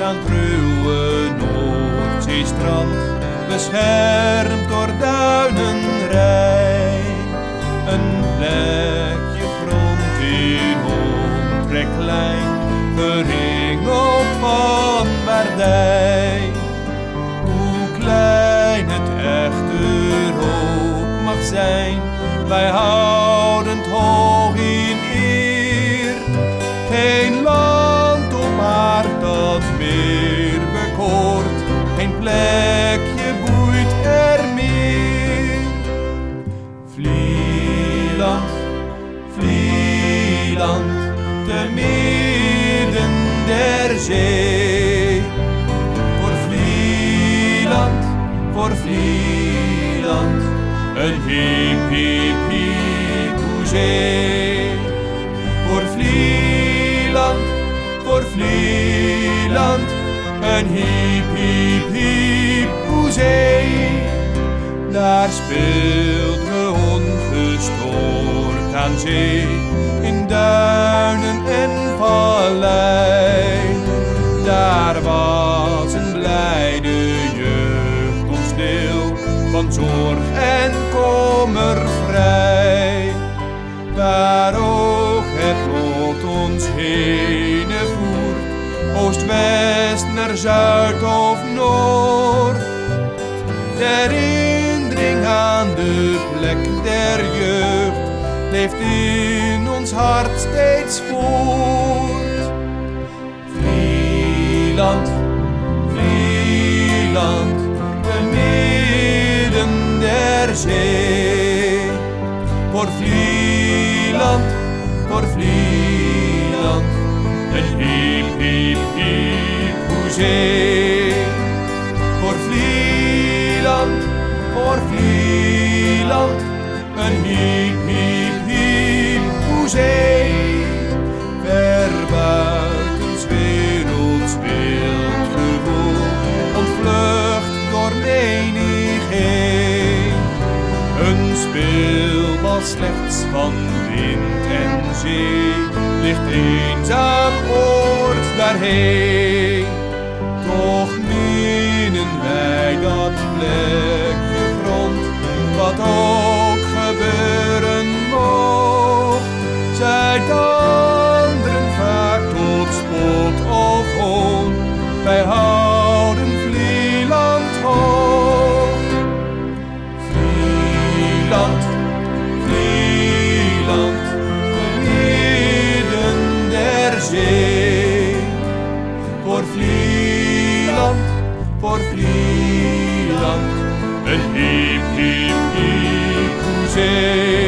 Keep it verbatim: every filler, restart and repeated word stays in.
aan het ruwe Noordzeestrand, beschermd door duinenrij. Een plekje grond in omtrek klein, verringeld van waardij. Hoe klein het echter ook mag zijn, wij houden het hoog in eer. Geen land op aard dat meer bekoort, geen plekje boeit er meer. Vlieland, Vlieland, te midden der zee. Voor Vlieland, voor Vlieland, een hiep, hiep, hiep, hoezee. Voor Vlieland, voor Vlieland, een hiep, hiep, hiep, hoezee. Daar speelt ge ongestoord aan zee, in duinen en vallei. Daar was een blijde jeugd ons deel, van zorg en kommer vrij. Waar ook het lot ons heen voert, oost, west, naar zuid of noord. De herinnering aan de plek der jeugd leeft in ons hart steeds voort. Vlieland, Vlieland, te midden der zee. Voor Vlieland, voor Vlieland, een hiep, hiep, hiep, hoezee. Voor Vlieland, voor Vlieland, een hiep, hiep, hiep, hoezee. Ver buiten 's werelds wild gewoel, ontvlucht door menigeen. Een speelbal slechts van wind en zee, ligt eenzaam oord daarheen. Toch minnen wij dat plekje grond, wat ook gebeuren mocht. Zijt anderen vaak tot spot of hoon, wij houden Vlieland hoog. Vlieland, Vlieland, te midden der zee. Voor Vlieland, voor Vlieland, een hiep, hiep, hiep, hoezee.